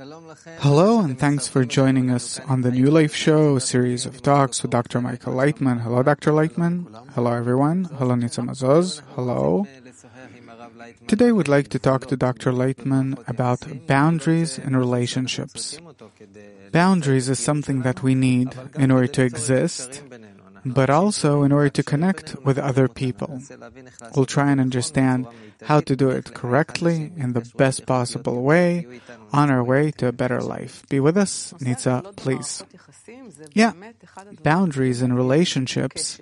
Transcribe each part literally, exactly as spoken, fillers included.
Hello, and thanks for joining us on the New Life Show, a series of talks with Doctor Michael Leitman. Hello, Doctor Leitman. Hello, everyone. Hello, Nitza Mazoz. Hello. Today, we'd like to talk to Doctor Leitman about boundaries in relationships. Boundaries is something that we need in order to exist, but also in order to connect with other people. We'll try and understand how to do it correctly in the best possible way on our way to a better life. Be with us, Nitza, please. Yeah, boundaries in relationships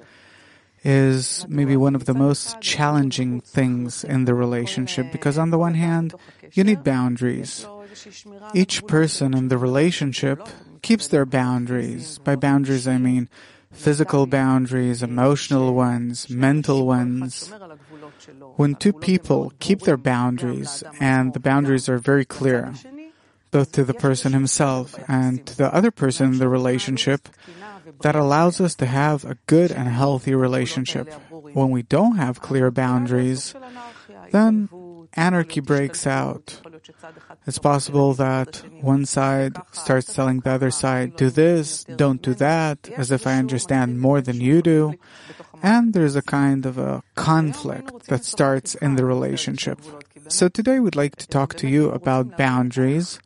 is maybe one of the most challenging things in the relationship, because on the one hand, you need boundaries. Each person in the relationship keeps their boundaries. By boundaries, I mean physical boundaries, emotional ones, mental ones. When two people keep their boundaries, and the boundaries are very clear, both to the person himself and to the other person in the relationship, that allows us to have a good and healthy relationship. When we don't have clear boundaries, then anarchy breaks out. It's possible that one side starts telling the other side, do this, don't do that, as if I understand more than you do. And there's a kind of a conflict that starts in the relationship. So today we'd like to talk to you about boundaries,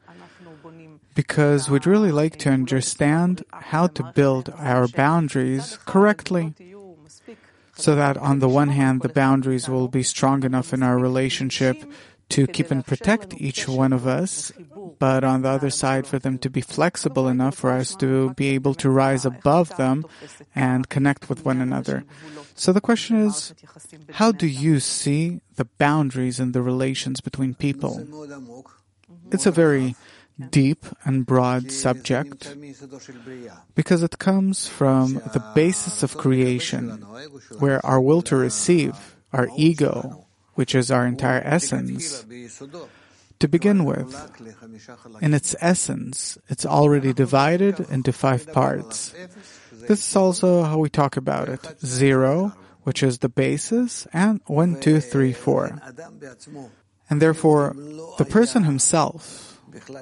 because we'd really like to understand how to build our boundaries correctly, so that on the one hand, the boundaries will be strong enough in our relationship to keep and protect each one of us, but on the other side, for them to be flexible enough for us to be able to rise above them and connect with one another. So the question is, how do you see the boundaries in the relations between people? It's a very deep and broad subject, because it comes from the basis of creation, where our will to receive, our ego, which is our entire essence, to begin with, in its essence, it's already divided into five parts. This is also how we talk about it. Zero, which is the basis, and one, two, three, four. And therefore, the person himself,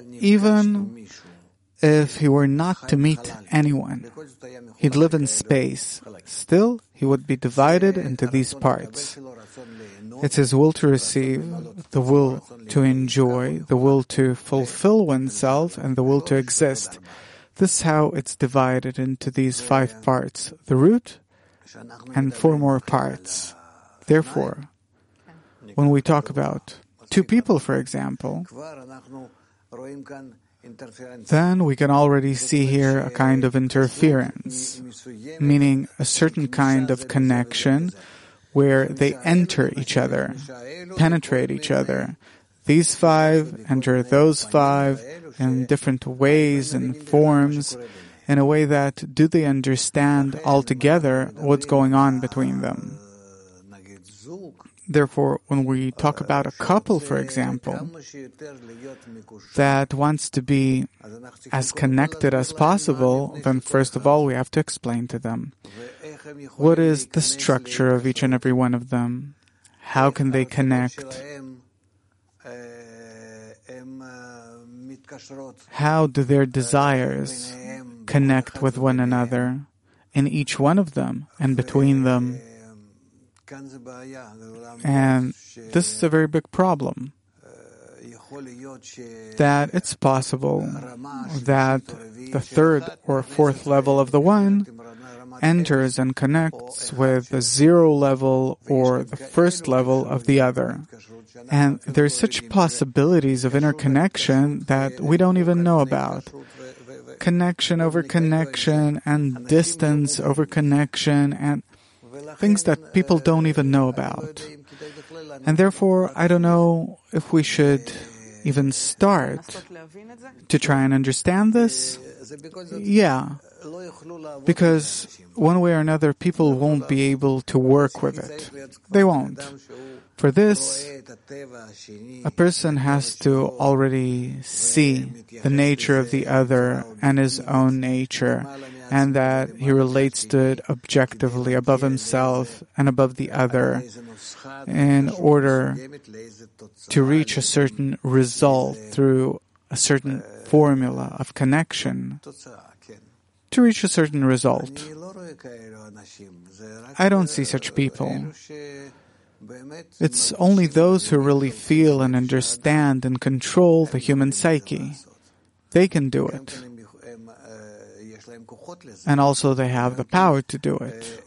even if he were not to meet anyone, he'd live in space, still he would be divided into these parts. It's his will to receive, the will to enjoy, the will to fulfill oneself, and the will to exist. This is how it's divided into these five parts, the root and four more parts. Therefore, when we talk about two people, for example, then we can already see here a kind of interference, meaning a certain kind of connection where they enter each other, penetrate each other. These five enter those five in different ways and forms, in a way that do they understand altogether what's going on between them. Therefore, when we talk about a couple, for example, that wants to be as connected as possible, then first of all we have to explain to them what is the structure of each and every one of them, how can they connect, how do their desires connect with one another in each one of them and between them. And this is a very big problem, that it's possible that the third or fourth level of the one enters and connects with the zero level or the first level of the other. And there's such possibilities of interconnection that we don't even know about. Connection over connection, and distance over connection, and things that people don't even know about. And therefore, I don't know if we should even start to try and understand this. Yeah, because one way or another, people won't be able to work with it. They won't. For this, a person has to already see the nature of the other and his own nature, and that he relates to it objectively above himself and above the other, in order to reach a certain result through a certain formula of connection to reach a certain result. I don't see such people. It's only those who really feel and understand and control the human psyche. They can do it. And also they have the power to do it.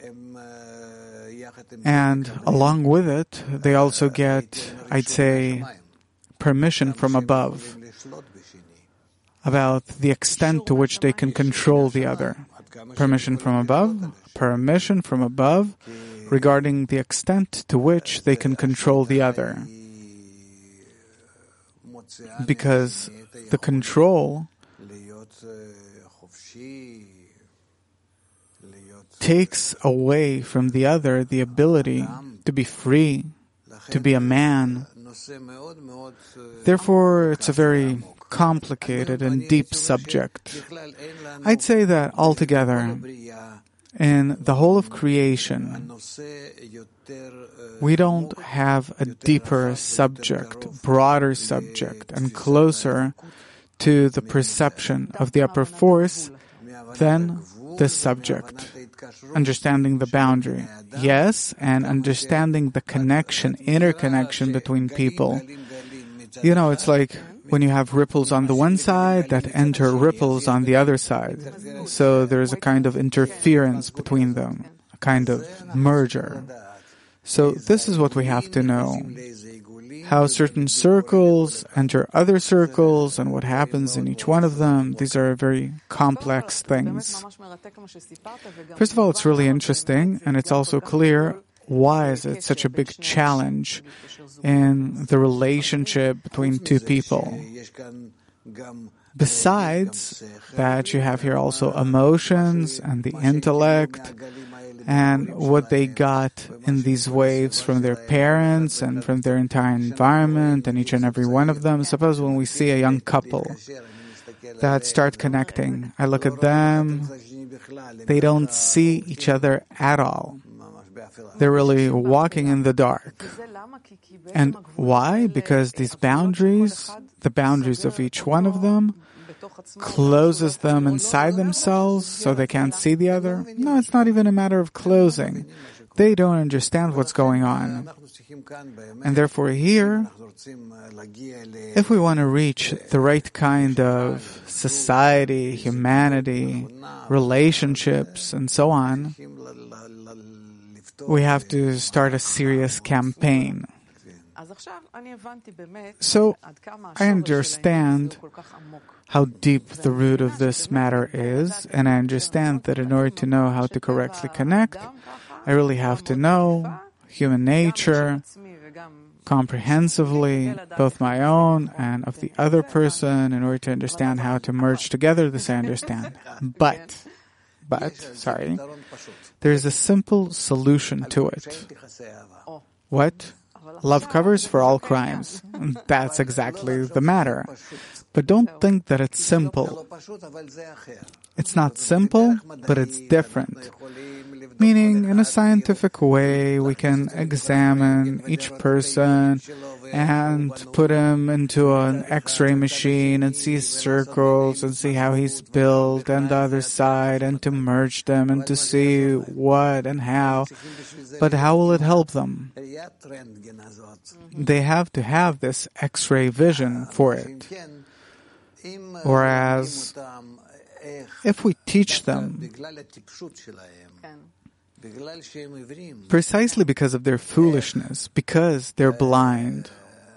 And along with it, they also get, I'd say, permission from above about the extent to which they can control the other. Permission from above, permission from above regarding the extent to which they can control the other. Because the control takes away from the other the ability to be free, to be a man. Therefore, it's a very complicated and deep subject. I'd say that altogether, in the whole of creation, we don't have a deeper subject, broader subject, and closer to the perception of the upper force than this subject. Understanding the boundary, yes, and understanding the connection, interconnection between people. You know, it's like when you have ripples on the one side that enter ripples on the other side. So there's a kind of interference between them, a kind of merger. So this is what we have to know. How certain circles enter other circles and what happens in each one of them. These are very complex things. First of all, it's really interesting, and it's also clear why is it such a big challenge in the relationship between two people. Besides that, you have here also emotions and the intellect, and what they got in these waves from their parents and from their entire environment and each and every one of them. Suppose when we see a young couple that start connecting, I look at them, they don't see each other at all. They're really walking in the dark. And why? Because these boundaries, the boundaries of each one of them, closes them inside themselves so they can't see the other? No, it's not even a matter of closing. They don't understand what's going on. And therefore here, if we want to reach the right kind of society, humanity, relationships, and so on, we have to start a serious campaign. So I understand how deep the root of this matter is, and I understand that in order to know how to correctly connect, I really have to know human nature comprehensively, both my own and of the other person, in order to understand how to merge together. This I understand. But, but, sorry, there's a simple solution to it. What? Love covers for all crimes. That's exactly the matter. But don't think that it's simple. It's not simple, but it's different. Meaning, in a scientific way, we can examine each person and put him into an X-ray machine and see circles and see how he's built and the other side and to merge them and to see what and how. But how will it help them? They have to have this X-ray vision for it. Whereas, if we teach them, precisely because of their foolishness, because they're blind,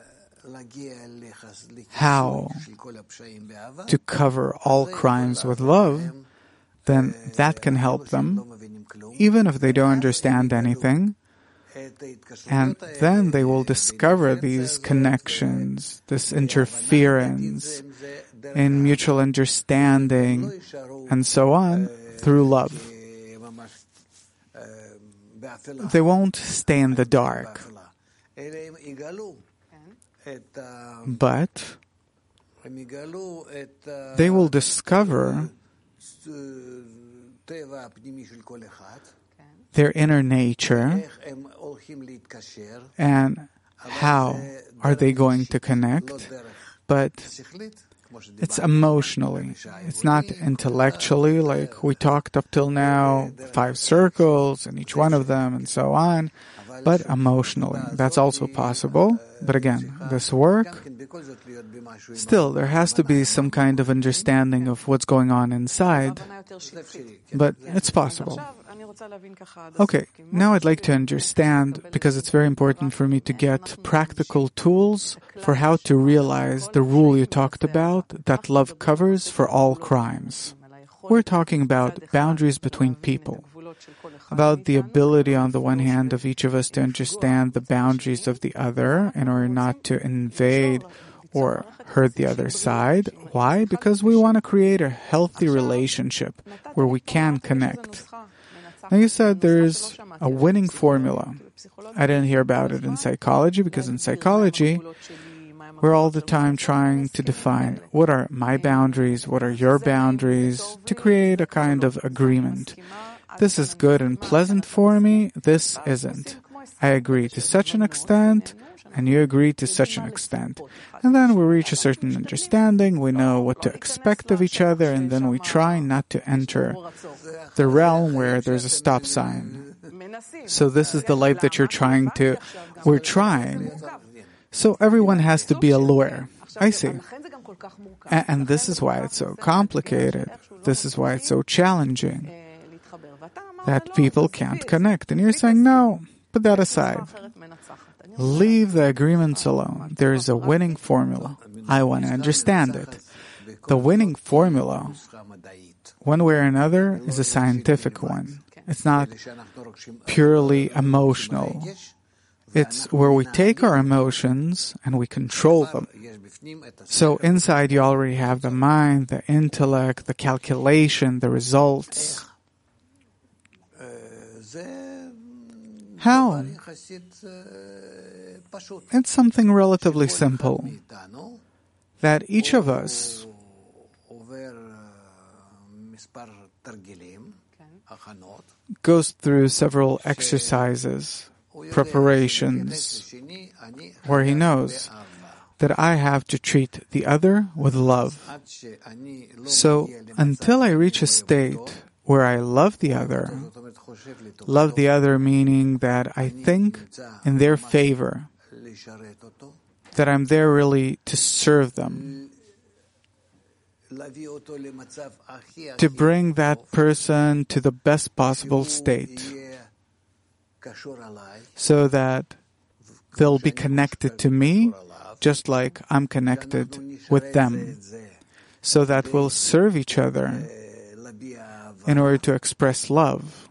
how to cover all crimes with love, then that can help them, even if they don't understand anything. And then they will discover these connections, this interference in mutual understanding, and so on, through love. They won't stay in the dark, but they will discover their inner nature and how are they going to connect, but It's emotionally. It's not intellectually, like we talked up till now, five circles and each one of them and so on, but emotionally. That's also possible. But again, this work, still, there has to be some kind of understanding of what's going on inside, but it's possible. Okay, now I'd like to understand, because it's very important for me to get practical tools for how to realize the rule you talked about, that love covers for all crimes. We're talking about boundaries between people, about the ability on the one hand of each of us to understand the boundaries of the other in order not to invade or hurt the other side. Why? Because we want to create a healthy relationship where we can connect. Now you said there's a winning formula. I didn't hear about it in psychology, because in psychology, we're all the time trying to define what are my boundaries, what are your boundaries, to create a kind of agreement. This is good and pleasant for me, this isn't. I agree to such an extent, and you agree to such an extent. And then we reach a certain understanding, we know what to expect of each other, and then we try not to enter the realm where there's a stop sign. So this is the life that you're trying to, we're trying. So everyone has to be a lawyer. I see. And, and this is why it's so complicated. This is why it's so challenging. That people can't connect. And you're saying, no, put that aside. Leave the agreements alone. There is a winning formula. I want to understand it. The winning formula, one way or another, is a scientific one. It's not purely emotional. It's where we take our emotions and we control them. So inside you already have the mind, the intellect, the calculation, the results. How? It's something relatively simple. That each of us goes through several exercises, preparations, where he knows that I have to treat the other with love. So until I reach a state where I love the other, love the other meaning that I think in their favor, that I'm there really to serve them, to bring that person to the best possible state, so that they'll be connected to me just like I'm connected with them, so that we'll serve each other in order to express love.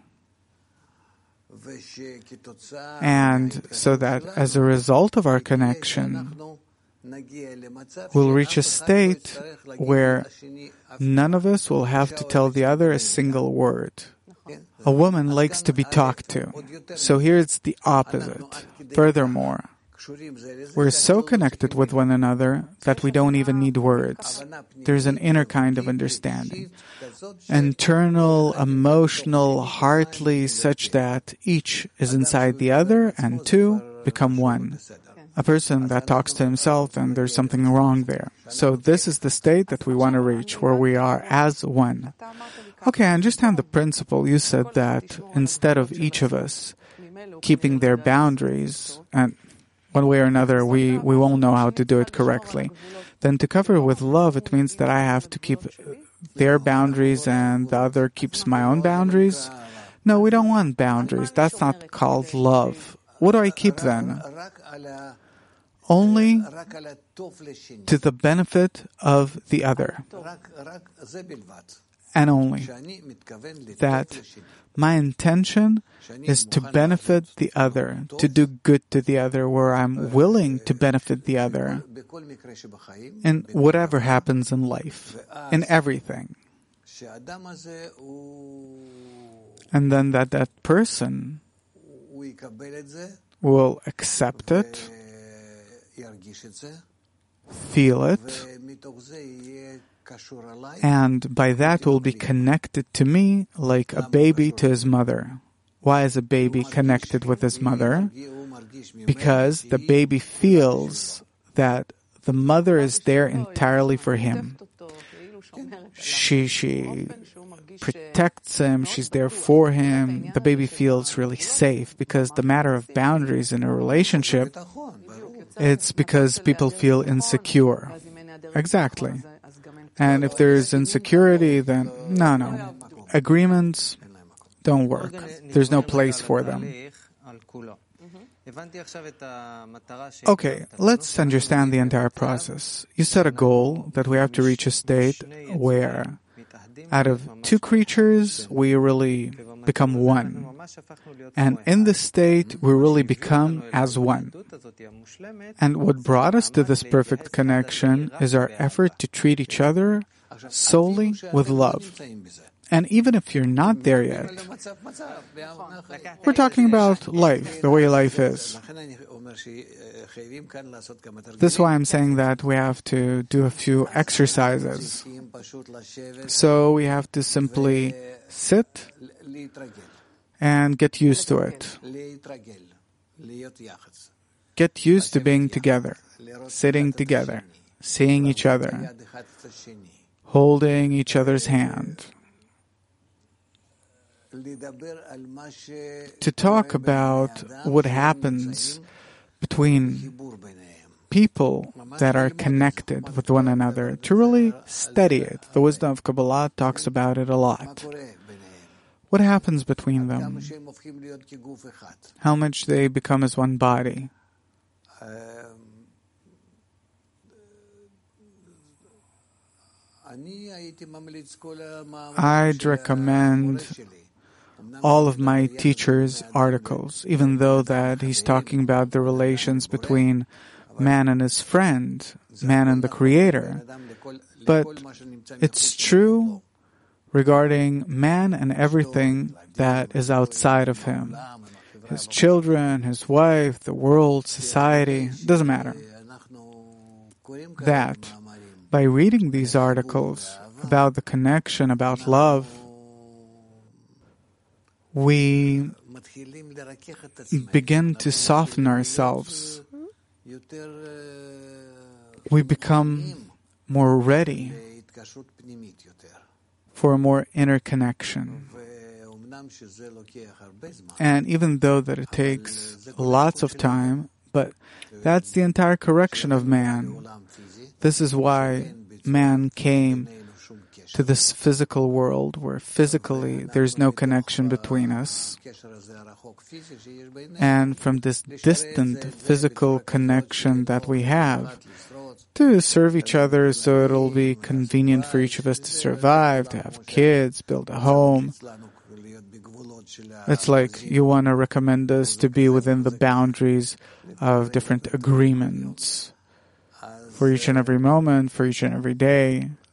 And so that as a result of our connection, we'll reach a state where none of us will have to tell the other a single word. A woman likes to be talked to. So here it's the opposite. Furthermore, we're so connected with one another that we don't even need words. There's an inner kind of understanding. Internal, emotional, heartly, such that each is inside the other and two become one. A person that talks to himself and there's something wrong there. So this is the state that we want to reach, where we are as one. Okay, I understand the principle. You said that instead of each of us keeping their boundaries, and one way or another we, we won't know how to do it correctly, then to cover with love, it means that I have to keep their boundaries and the other keeps my own boundaries? No, we don't want boundaries. That's not called love. What do I keep then? Only to the benefit of the other. And only that my intention is to benefit the other, to do good to the other, where I'm willing to benefit the other in whatever happens in life, in everything. And then that that person will accept it, feel it, and by that will be connected to me like a baby to his mother. Why is a baby connected with his mother? Because the baby feels that the mother is there entirely for him. She, she protects him, she's there for him. The baby feels really safe, because the matter of boundaries in a relationship, it's because people feel insecure. Exactly. And if there's insecurity, then no, no. Agreements don't work. There's no place for them. Okay, let's understand the entire process. You set a goal that we have to reach a state where out of two creatures, we really become one. And in this state, we really become as one. And what brought us to this perfect connection is our effort to treat each other solely with love. And even if you're not there yet, we're talking about life, the way life is. This is why I'm saying that we have to do a few exercises. So we have to simply sit and get used to it. Get used to being together, sitting together, seeing each other, holding each other's hand. To talk about what happens between people that are connected with one another, to really study it. The wisdom of Kabbalah talks about it a lot. What happens between them? How much they become as one body? I'd recommend all of my teachers' articles, even though that he's talking about the relations between man and his friend, man and the Creator. But it's true regarding man and everything that is outside of him. His children, his wife, the world, society, doesn't matter. That, by reading these articles about the connection, about love, we begin to soften ourselves. We become more ready for a more inner connection. And even though that it takes lots of time, but that's the entire correction of man. This is why man came to this physical world where physically there's no connection between us. And from this distant physical connection that we have, to serve each other so it'll be convenient for each of us to survive, to have kids, build a home. It's like you want to recommend us to be within the boundaries of different agreements for each and every moment, for each and every day.